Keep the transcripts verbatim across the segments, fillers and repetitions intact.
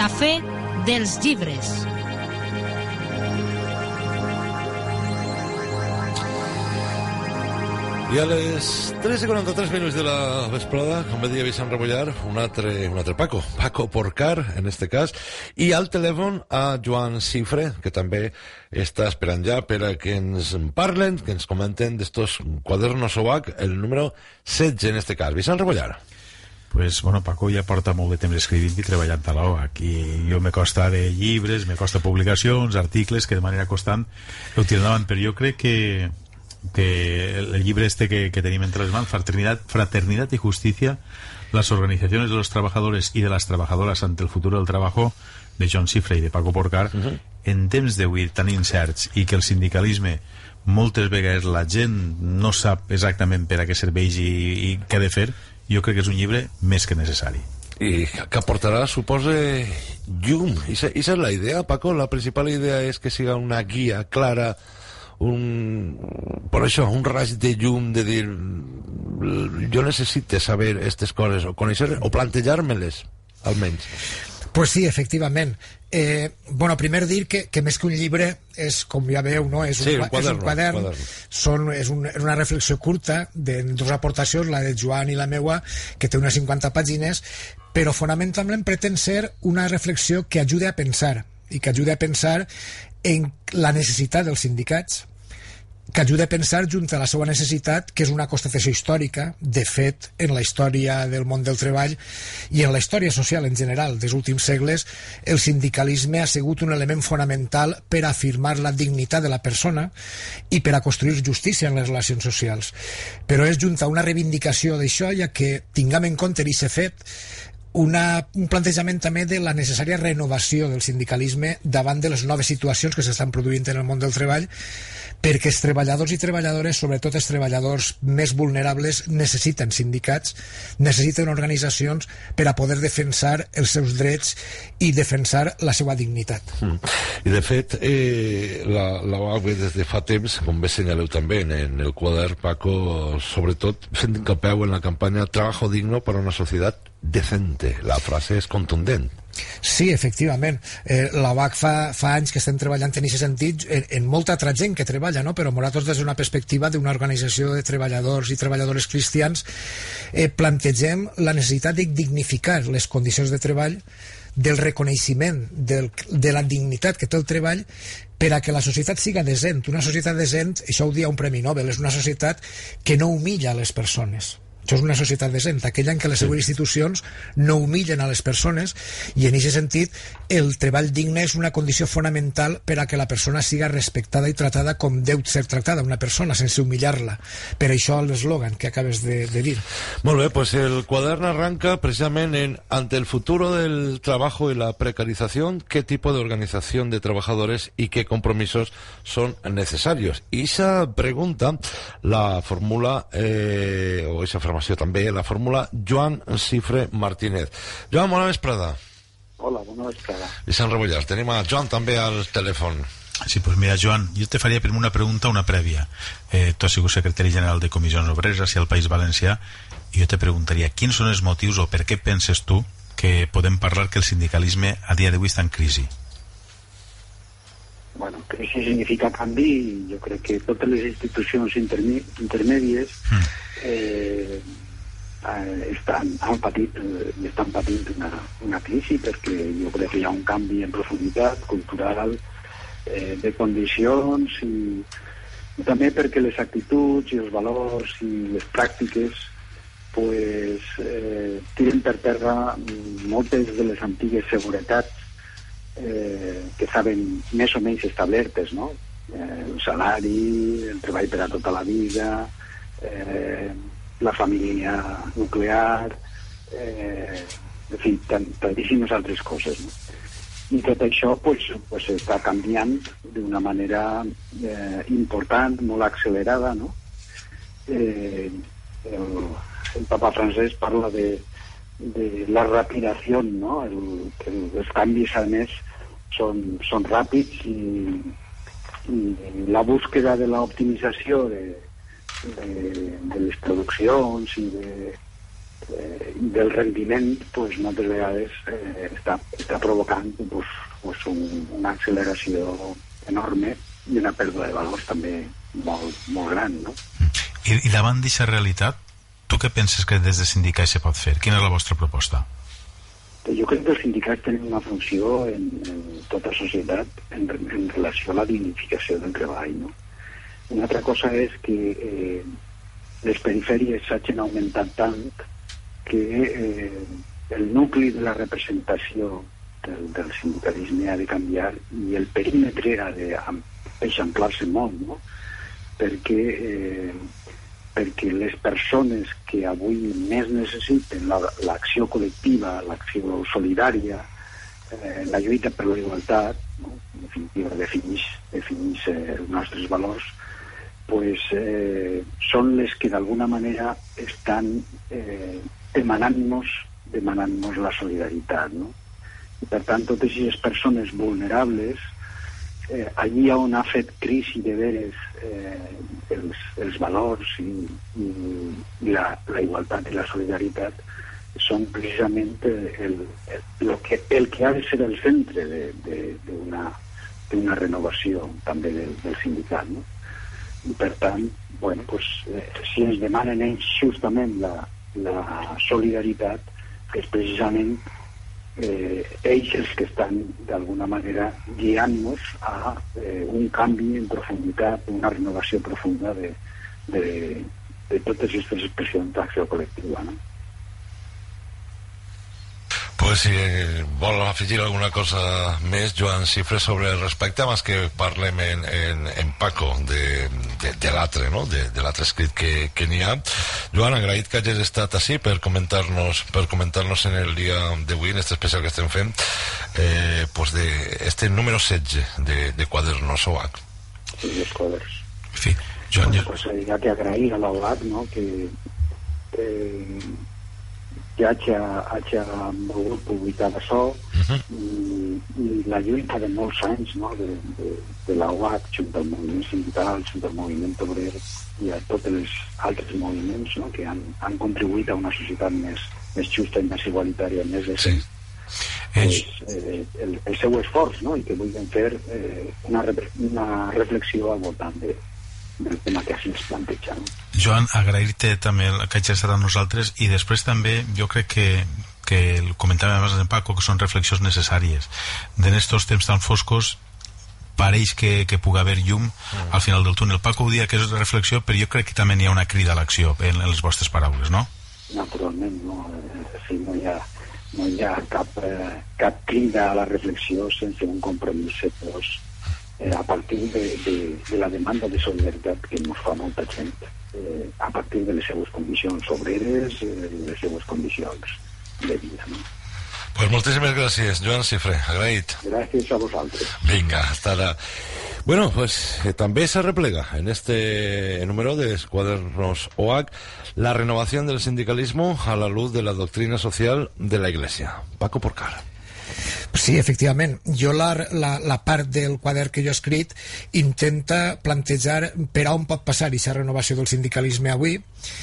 Cafè dels llibres. I a les tres i quaranta-tres minuts de la vesprada, com va dir Vicent Rebollar, un altre, un altre Paco, Paco Porcar, en este cas, i al telèfon a Joan Cifre, que també està esperant ja per a que ens parlen, que ens comenten d'estos quadernos O V A C, el número setze en este cas. Vicent Rebollar. Pues, bueno, Paco ja porta molt de temps escrivint i treballant a l'O V A C, i jo me costa de llibres, me costa publicacions, articles, que de manera constant ho tiro endavant, però jo crec que que el llibre este que, que tenim entre les mans, Fraternidad, Fraternidad y Justicia, las organizaciones de los trabajadores y de las trabajadoras ante el futuro del trabajo, de Joan Cifre i de Paco Porcar, uh -huh. en temps d'avui tan incerts i que el sindicalisme moltes vegades la gent no sap exactament per a què serveix i, i què ha de fer, jo crec que és un llibre més que necessari. I que aportarà, supose, llum. I esa és la idea, Paco? La principal idea és que siga una guia clara, un, por això, un raig de llum de dir jo necessito saber aquestes coses o conèixer o plantejar-me-les, almenys. Pues sí, efectivament. Eh, bueno, primer dir que, que més que un llibre és, com ja veu, no? és, un, sí, un quadern, és un quadern, quadern. Són, és, un, és una reflexió curta de dues aportacions, la de Joan i la meua, que té unes cinquanta pàgines, però fonamentalment pretén ser una reflexió que ajude a pensar, i que ajude a pensar en la necessitat dels sindicats, que ajuda a pensar junt a la seva necessitat, que és una constatació històrica, de fet, en la història del món del treball i en la història social en general dels últims segles, el sindicalisme ha sigut un element fonamental per afirmar la dignitat de la persona i per a construir justícia en les relacions socials. Però és junt a una reivindicació d'això, ja que tinguem en compte aquest fet, Una, un plantejament també de la necessària renovació del sindicalisme davant de les noves situacions que s'estan produint en el món del treball, perquè els treballadors i treballadores, sobretot els treballadors més vulnerables, necessiten sindicats, necessiten organitzacions per a poder defensar els seus drets i defensar la seva dignitat. Mm. I de fet, eh, la, la O A C des de fa temps, com bé senyaleu també en, en el quadern, Paco, sobretot fent hincapié en la campanya Trabajo digno para una sociedad decente. La frase és contundent. Sí, efectivament. Eh, la O A C fa, fa anys que estem treballant en aquest sentit, en, en molta altra gent que treballa, no? Però nosaltres des d'una perspectiva d'una organització de treballadors i treballadores cristians eh, plantegem la necessitat de dignificar les condicions de treball, del reconeixement del, de la dignitat que té el treball, per a que la societat siga decent. Una societat decent, això ho dia un Premi Nobel, és una societat que no humilla les persones. Això és una societat decent, aquella en què les seves institucions no humillen a les persones, i en aquest sentit el treball digne és una condició fonamental per a que la persona siga respectada i tratada com deu ser tractada una persona, sense humillar-la. Per això l'eslògan que acabes de, de dir. Molt bé, pues el quadern arranca precisament en ante el futuro del trabajo y la precarización, qué tipo de organización de trabajadores y qué compromisos son necesarios. Y esa pregunta la formula eh, o esa formació també, la fórmula Joan Cifre Martínez. Joan, bona vesprada. Hola, bona vesprada. Vicent Rebollar, tenim a Joan també al telèfon. Sí, pues mira, Joan, jo te faria primer una pregunta, una prèvia. Eh, tu has sigut secretari general de Comissions Obreres i al País Valencià, i jo te preguntaria, quins són els motius o per què penses tu que podem parlar que el sindicalisme a dia d'avui està en crisi? Bueno, crisi significa canvi, i jo crec que totes les institucions intermèdies mm. eh, estan, han patit, eh, estan patint una, una crisi, perquè jo crec que hi ha un canvi en profunditat cultural, eh, de condicions, i, i també perquè les actituds i els valors i les pràctiques pues, eh, tiren per terra moltes de les antigues seguretats Eh, que estaven més o menys establertes, no? Eh, el salari, el treball per a tota la vida, eh, la família nuclear, eh, en fi, tantíssimes altres coses, no? I tot això pues, pues, està canviant d'una manera eh, important, molt accelerada, no? Eh, el, el papa francès parla de de la rapidación, ¿no? El, el, los cambios, además, son, son ràpids, y, y la búsqueda de la optimizació de, de, de les produccions i de, eh, del rendiment, pues, moltes vegades eh, està, està provocant pues, pues un, una acceleració enorme i una pèrdua de valors també molt, molt gran, no? I, i davant d'aquesta realitat, tu què penses que des de sindicats se pot fer? Quina és la vostra proposta? Jo crec que els sindicats tenen una funció en, en tota societat en, en relació a la dignificació del treball, no? Una altra cosa és que eh, les perifèries s'hagin augmentat tant que eh, el nucli de la representació del, del sindicalisme ha de canviar i el perímetre ha d'eixamplar-se molt, no? Perquè eh, perquè les persones que avui més necessiten l'acció la, col·lectiva, l'acció solidària, eh, la lluita per la igualtat, no? En definitiva, defineix, defineix eh, els nostres valors, pues, eh, són les que d'alguna manera estan eh, demanant-nos demanant-nos la solidaritat, no? I per tant, totes aquestes persones vulnerables, Eh, allí on ha fet crisi de veres eh, els, els valors i, i, i la, la igualtat i la solidaritat són precisament el, el, el, que, el que ha de ser el centre d'una d'una renovació també del, del sindicat, no? I per tant, bueno, pues, eh, si ens demanen ells justament la, la solidaritat, és precisament Eh, ells els que estan d'alguna manera guiant-nos a eh, un canvi en profunditat, una renovació profunda de, de, de totes aquestes expressions d'acció col·lectiva, no? Pues si vol afegir alguna cosa més, Joan Cifre, sobre el respecte, abans que parlem en, en, en Paco de, de, de l'altre, no? de, de l'altre escrit que, que n'hi ha. Joan, agraït que hagis estat així per comentar-nos per comentar-nos en el dia d'avui, en aquest especial que estem fent, eh, pues de este número setze de, de Quadernos O H. Sí, els quaders. Sí, Joan, bueno, pues, hi ha que agrair a l'O H, no?, que... Eh, que hagi, hagi volgut publicar això, uh-huh. i, i la lluita de molts anys, no?, de, de, de la O H junt al moviment sindical, junt al moviment obrer i a tots els altres moviments, no?, que han, han contribuït a una societat més, més justa i més igualitària, més decent. Sí. Pues, eh, el, el seu esforç, no?, i que vulguin fer eh, una, una reflexió al voltant de del tema que així ens planteja, no? Joan, agrair-te també que hagis estat amb nosaltres, i després també jo crec que, que el comentàvem abans en Paco, que són reflexions necessàries. En estos temps tan foscos pareix que, que pugui haver llum mm. al final del túnel. Paco ho dia que és una reflexió, però jo crec que també hi ha una crida a l'acció en, en les vostres paraules, no? Naturalment, no. Sí, no hi ha, no hi ha cap, eh, cap crida a la reflexió sense un compromís seriós Eh, a partir de, de, de la demanda de solidaritat que ens fa molta gent, eh, a partir de les seues condicions obreres, eh, les seues condicions de vida, no? Pues moltíssimes gràcies, Joan Cifre, agraït. Gràcies a vosaltres. Vinga, hasta la... Bueno, pues eh, també se replega en este número de Quadernos O H la renovación del sindicalismo a la luz de la doctrina social de la Iglesia. Paco Porcar. Sí, efectivament. Jo la, la, la part del quadern que jo he escrit intenta plantejar per on pot passar aquesta renovació del sindicalisme avui,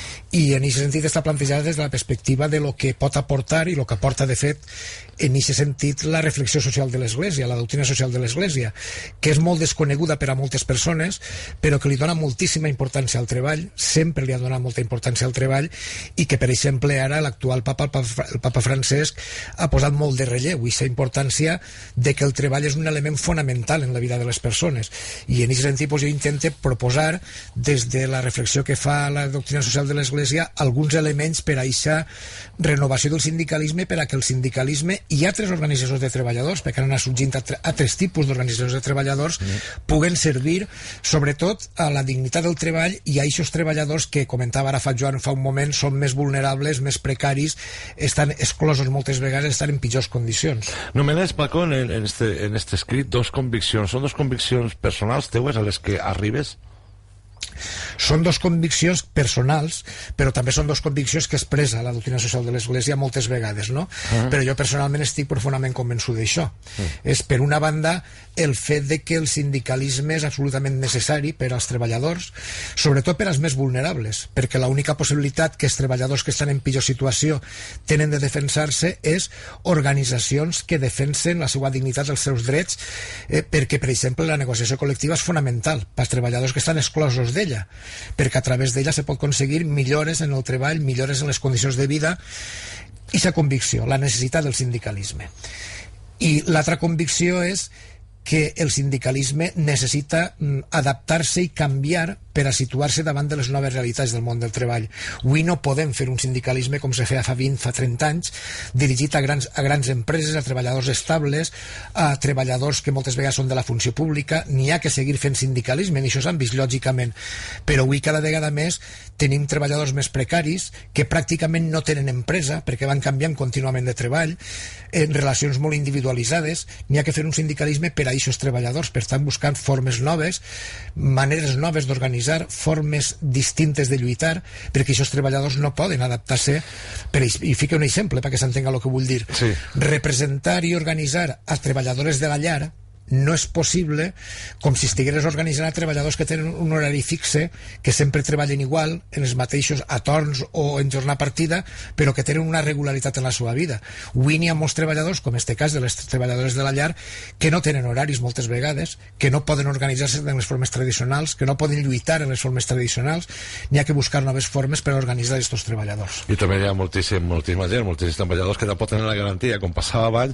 i en aquest sentit està plantejada des de la perspectiva de lo que pot aportar i lo que aporta de fet en aquest sentit la reflexió social de l'Església, la doctrina social de l'Església, que és molt desconeguda per a moltes persones, però que li dona moltíssima importància al treball, sempre li ha donat molta importància al treball, i que per exemple ara l'actual papa, el papa, el papa Francesc, ha posat molt de relleu aquesta importància de que el treball és un element fonamental en la vida de les persones, i en aquest sentit doncs, jo intento proposar des de la reflexió que fa la doctrina social de l'Església alguns elements per a aquesta renovació del sindicalisme, per a que el sindicalisme i altres organitzacions de treballadors, perquè han anat sorgint altres tipus d'organitzacions de treballadors, mm. puguen servir sobretot a la dignitat del treball i a aquests treballadors que, comentava ara fa Joan fa un moment, són més vulnerables, més precaris, estan exclosos moltes vegades, estan en pitjors condicions. Nomenes, Paco, en, en, este, en este escrit dos conviccions. Són dos conviccions personals teues a les que arribes? Són dos conviccions personals, però també són dos conviccions que expressa la doctrina social de l'Església moltes vegades, no? Uh-huh. Però jo personalment estic profundament convençut d'això. Uh-huh. És, per una banda, el fet de que el sindicalisme és absolutament necessari per als treballadors, sobretot per als més vulnerables, perquè l'única possibilitat que els treballadors que estan en pitjor situació tenen de defensar-se és organitzacions que defensen la seva dignitat, els seus drets, eh, perquè, per exemple, la negociació col·lectiva és fonamental pels treballadors que estan exclosos d'ella, perquè a través d'ella se pot aconseguir millores en el treball, millores en les condicions de vida, i la convicció, la necessitat del sindicalisme. I l'altra convicció és que el sindicalisme necessita adaptar-se i canviar per a situar-se davant de les noves realitats del món del treball. Avui no podem fer un sindicalisme com se feia fa vint, fa trenta anys, dirigit a grans, a grans empreses, a treballadors estables, a treballadors que moltes vegades són de la funció pública. N'hi ha que seguir fent sindicalisme, i això s'han vist lògicament, però avui cada vegada més tenim treballadors més precaris que pràcticament no tenen empresa perquè van canviant contínuament de treball, en relacions molt individualitzades. N'hi ha que fer un sindicalisme per a aquests treballadors, per estar buscant formes noves, maneres noves d'organitzar, formes distintes de lluitar, perquè aquests treballadors no poden adaptar-se. Per, i fico un exemple perquè s'entenga el que vull dir. Sí. Representar i organitzar a treballadores de la llar no és possible com si estigueres organitzant a treballadors que tenen un horari fixe, que sempre treballen igual, en els mateixos a torns o en jornada partida, però que tenen una regularitat en la seva vida. Avui n'hi ha molts treballadors, com en este cas de les treballadores de la llar, que no tenen horaris moltes vegades, que no poden organitzar-se en les formes tradicionals, que no poden lluitar en les formes tradicionals. N'hi ha que buscar noves formes per organitzar aquests treballadors. I també hi ha moltíssim, moltíssima gent, moltíssims treballadors que tampoc tenen la garantia, com passava abans,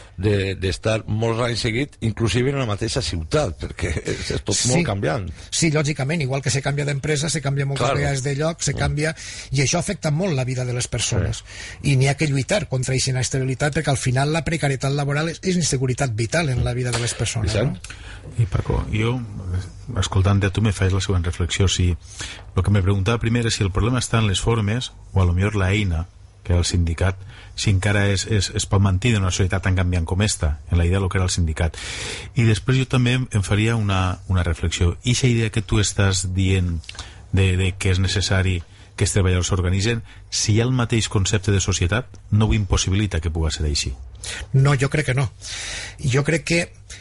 d'estar de, molts anys seguit, inclusive en la mateixa ciutat, perquè és, és tot sí, molt canviant. Sí, lògicament, igual que se canvia d'empresa, se canvia moltes claro. vegades de lloc, se canvia, i això afecta molt la vida de les persones. Sí. I n'hi ha que lluitar contra aquesta inestabilitat, perquè al final la precarietat laboral és, és inseguretat vital en la vida de les persones. I, no? I Paco, jo, escoltant-te, tu me fas la següent reflexió. Si el que me preguntava primer és si el problema està en les formes, o a lo millor la eina, que era el sindicat, si encara és, és, es pot mantenir en una societat tan canviant com esta, en la idea del que era el sindicat. I després jo també em faria una, una reflexió. I aquesta idea que tu estàs dient de, de que és necessari que els treballadors s'organitzen, si hi ha el mateix concepte de societat, no ho impossibilita que pugui ser així. No, jo crec que no. Jo crec que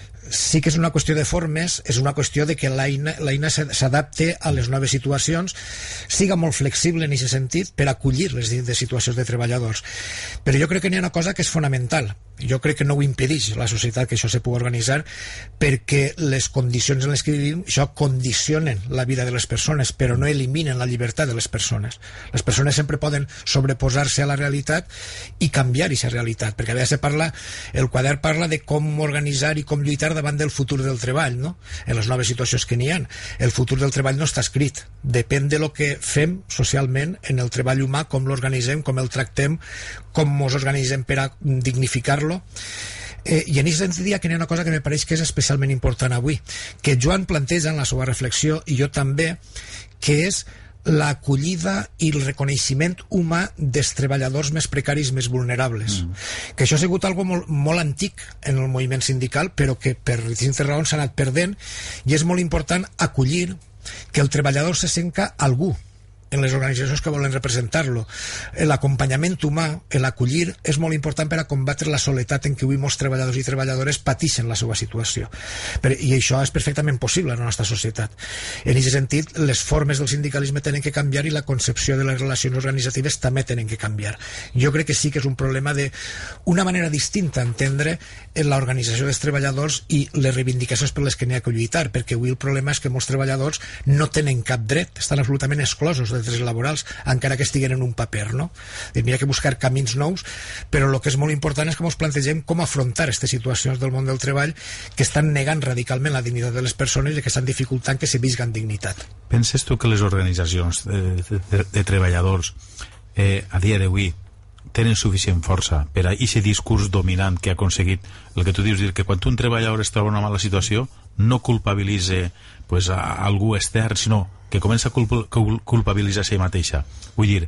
sí que és una qüestió de formes, és una qüestió de que l'eina s'adapte a les noves situacions, siga molt flexible en aquest sentit per acollir les de situacions de treballadors. Però jo crec que n'hi ha una cosa que és fonamental. Jo crec que no ho impedeix la societat que això se pugui organitzar, perquè les condicions en les que vivim, això condicionen la vida de les persones, però no eliminen la llibertat de les persones. Les persones sempre poden sobreposar-se a la realitat i canviar aquesta realitat, perquè a vegades se parla, el quadern parla de com organitzar i com lluitar davant del futur del treball, no? En les noves situacions que n'hi ha. El futur del treball no està escrit. Depèn de lo que fem socialment en el treball humà, com l'organitzem, com el tractem, com ens organitzem per a dignificar-lo. Eh, I en aquest sentit hi ha que n'hi ha una cosa que me pareix que és especialment important avui, que Joan planteja en la seva reflexió, i jo també, que és l'acollida i el reconeixement humà dels treballadors més precaris, més vulnerables. Mm. Que això ha sigut algo molt, molt antic en el moviment sindical, però que per distintes raons s'ha anat perdent, i és molt important acollir que el treballador se senta algú en les organitzacions que volen representar-lo. L'acompanyament humà, l'acollir, és molt important per a combatre la soledat en què avui molts treballadors i treballadores pateixen la seva situació. Però, i això és perfectament possible en la nostra societat. En aquest sentit, les formes del sindicalisme tenen que canviar i la concepció de les relacions organitzatives també tenen que canviar. Jo crec que sí que és un problema de una manera distinta entendre l'organització dels treballadors i les reivindicacions per les que n'hi ha que lluitar, perquè avui el problema és que molts treballadors no tenen cap dret, estan absolutament exclosos dels drets laborals, encara que estiguen en un paper, no? N'hi ha que buscar camins nous, però el que és molt important és que ens plantegem com afrontar aquestes situacions del món del treball que estan negant radicalment la dignitat de les persones i que estan dificultant que se visquen dignitat. Penses tu que les organitzacions de, de, de, de treballadors eh, a dia d'avui tenen suficient força per a aquest discurs dominant que ha aconseguit el que tu dius, dir que quan un treballador es troba en una mala situació no culpabilitza pues, a algú extern, sinó que comença a culp culpabilitzar a si mateixa. Vull dir,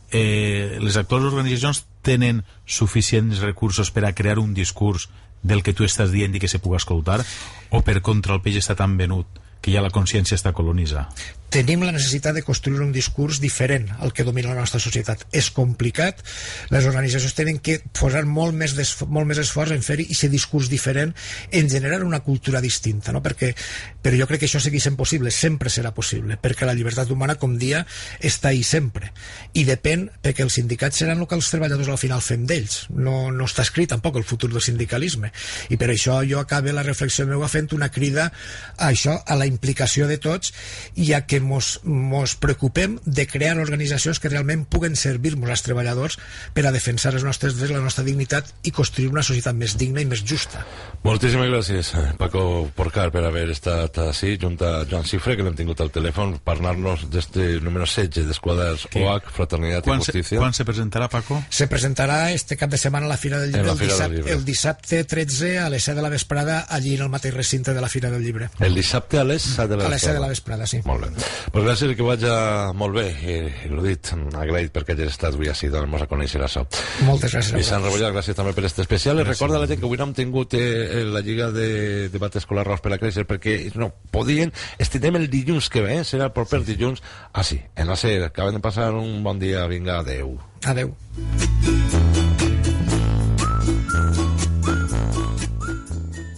eh, les actuals organitzacions tenen suficients recursos per a crear un discurs del que tu estàs dient i que se pugui escoltar, o per contra el peix està tan venut que ja la consciència està colonitzada? tenim la necessitat de construir un discurs diferent al que domina la nostra societat. És complicat, les organitzacions tenen que posar molt més, molt més esforç en fer-hi aquest discurs diferent, en generar una cultura distinta, no? Perquè, però jo crec que això sigui sent possible, sempre serà possible, perquè la llibertat humana, com dia, està ahí sempre, i depèn, perquè els sindicats seran el que els treballadors al final fem d'ells, no, no està escrit tampoc el futur del sindicalisme, i per això jo acabe la reflexió meva fent una crida a això, a la implicació de tots, i a que mos, mos preocupem de crear organitzacions que realment puguen servir-nos als treballadors per a defensar els nostres drets, la nostra dignitat i construir una societat més digna i més justa. Moltíssimes gràcies, Paco Porcar, per haver estat així, junt a Joan Cifre, que l'hem tingut al telèfon, parlar-nos d'este número setze dels quaders O H, Fraternitat i Justícia. Quan se presentarà, Paco? Se presentarà este cap de setmana a la Fira del Llibre, el dissabte, del el dissabte tretze a les set de la vesprada, allí en el mateix recinte de la Fira del Llibre. El dissabte a les set de la vesprada? A les set de la vesprada, sí. Molt bé. Pues gràcies i que vagi molt bé, i, i l'ho dit, agraït perquè hagis estat avui així, doncs mos a conèixer això. Moltes gràcies. I Sant Rebollat, gràcies també per este especial. I recorda a la gent que avui no hem tingut eh, la Lliga de Debat Escolar Raus per a Créixer, perquè no podien, estinem el dilluns que ve, eh? Serà el proper dilluns, ah sí, en la SER. Acaben de passar un bon dia, vinga, adeu. Adeu.